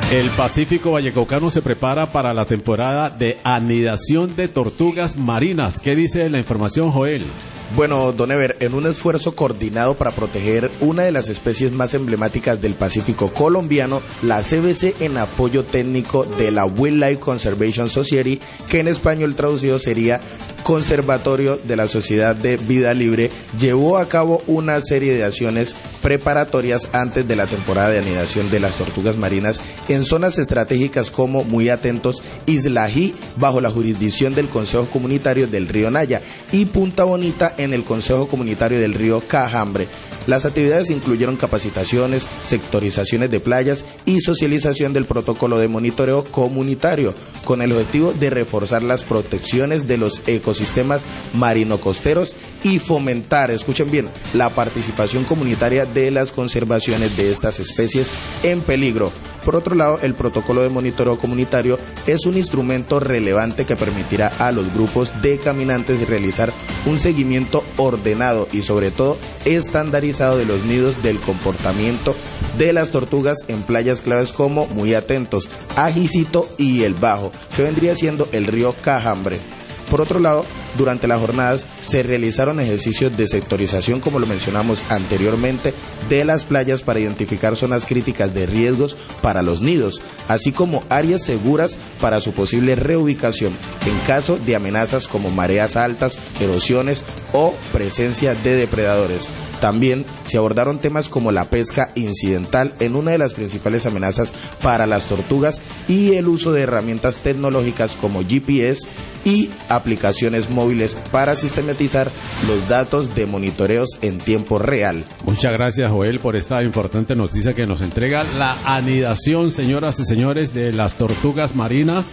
El Pacífico Vallecaucano se prepara para la temporada de anidación de tortugas marinas. ¿Qué dice la información, Joel? Bueno, don Ever, en un esfuerzo coordinado para proteger una de las especies más emblemáticas del Pacífico colombiano, la CBC, en apoyo técnico de la Wildlife Conservation Society, que en español traducido sería Conservatorio de la Sociedad de Vida Libre, llevó a cabo una serie de acciones preparatorias antes de la temporada de anidación de las tortugas marinas en zonas estratégicas como, muy atentos, Isla Ají, bajo la jurisdicción del Consejo Comunitario del Río Naya, y Punta Bonita, en el Consejo Comunitario del Río Cajambre. Las actividades incluyeron capacitaciones, sectorizaciones de playas y socialización del protocolo de monitoreo comunitario, con el objetivo de reforzar las protecciones de los ecosistemas marino-costeros y fomentar, escuchen bien, la participación comunitaria de las conservaciones de estas especies en peligro. Por otro lado, el protocolo de monitoreo comunitario es un instrumento relevante que permitirá a los grupos de caminantes realizar un seguimiento ordenado y sobre todo estandarizado de los nidos, del comportamiento de las tortugas en playas claves como, muy atentos, Ajicito y El Bajo, que vendría siendo el río Cajambre. Por otro lado, durante las jornadas se realizaron ejercicios de sectorización, como lo mencionamos anteriormente, de las playas para identificar zonas críticas de riesgos para los nidos, así como áreas seguras para su posible reubicación en caso de amenazas como mareas altas, erosiones o presencia de depredadores. También se abordaron temas como la pesca incidental, en una de las principales amenazas para las tortugas, y el uso de herramientas tecnológicas como GPS y aplicaciones móviles para sistematizar los datos de monitoreos en tiempo real. Muchas gracias, Joel, por esta importante noticia que nos entrega la anidación, señoras y señores, de las tortugas marinas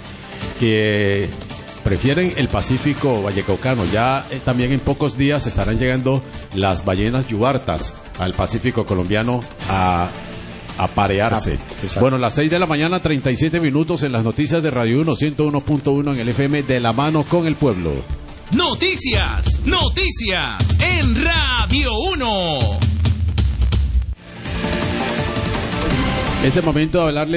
que prefieren el Pacífico Vallecaucano. Ya también en pocos días estarán llegando las ballenas yubartas al Pacífico colombiano a parearse. Bueno, las 6 de la mañana, 37 minutos en las noticias de Radio 1, 101.1 en el FM, de la mano con el pueblo. Noticias en Radio 1. Es el momento de hablarles